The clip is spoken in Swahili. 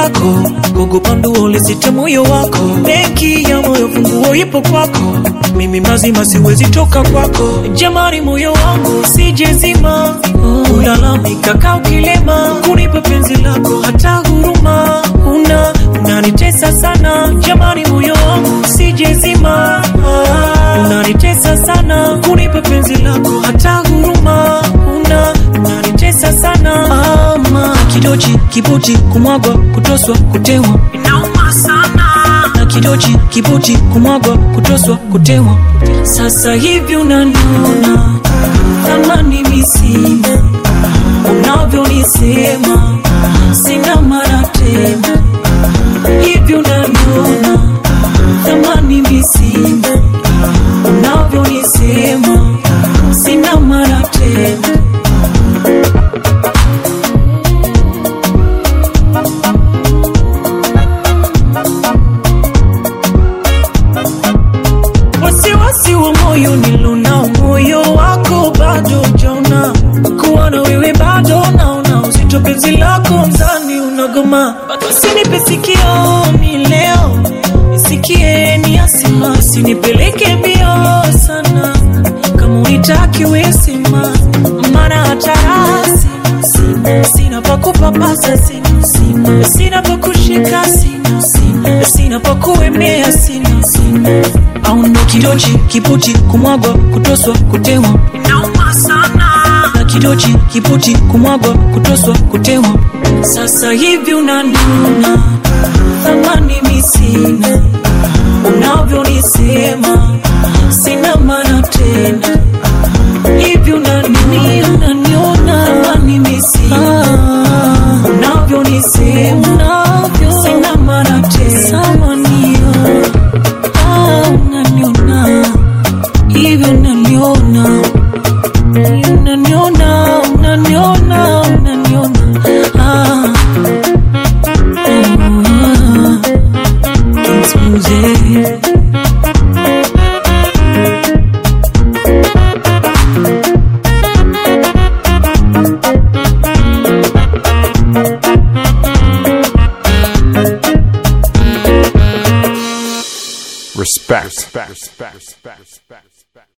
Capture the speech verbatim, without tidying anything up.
lako, kukupa nduo lisite moyo wako. Benki ya moyo funguo ipo kwako, mimi mazima siwezi toka kwako. Jamani moyo wangu sijezima, ulalamika kaa ukilema, kunipa penzi lako hata huruma una, unanitesa sana. Jamani moyo wangu sijezima, unanitesa sana, kunipa penzi lako hata huruma una, unanitesa sana. Ama kidochi kibuti kumwagwa kutoswa kutewa inauma sana, na kidochi kibuti kumwagwa kutoswa kutewa. Sasa hivi unaniona thamani misima, unavyonisema sina mara tena. Hivi unaniona thamani misima, unavyonisema sina mara tena. Wasiwasi wa moyo nilonao, moyo wako bado jaona, kuwa na wewe bado naona uzito, penzi lako mzani unagoma. Usinipe sikio ni leo, nisikie ni asima, usinipeleke mbio sana, kama unitaki wesima, maana hatarasi sina, sina pa kupapasa sina, sina, sina pa kushika sina, sina, sina pa kuemea sina, sina. Au ndo kidochi kiputi kumwagwa kutoswa kutewa inauma sana, na kidochi kiputi kumwagwa kutoswa kutewa. Sasa hivi unaniona thamani misina, unavyonisema sina maana tena. Hivi unaniona unaniona thamani misina, unavyonisema unavyo sina maana tena. Samanio ah, unaniona hivi unaniona unaniona unaniona unaniona ah, ah, King's Respect. Respect. Respect. Respect. Respect.